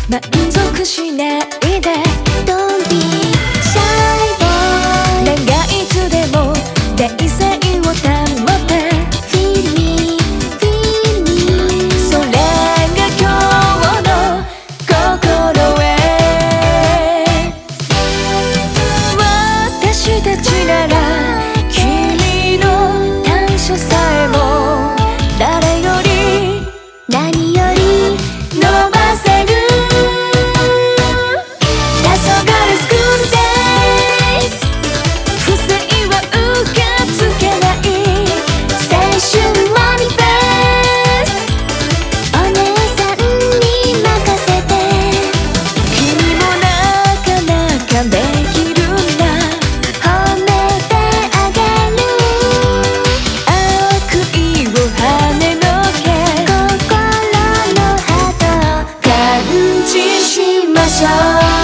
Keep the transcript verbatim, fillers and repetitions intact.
満足しないで Don't be shy boy 長いつでも冷静を保って Feel me, feel me それが今日の心へ私たちなら君の短所さえも誰より何より伸ばせる黄昏スクールデイズ不正は受け付けない青春マニフェストお姉さんに任せて君もなかなかできるんだ褒めてあげる悪意を跳ねのけ心のハートを感知しましょう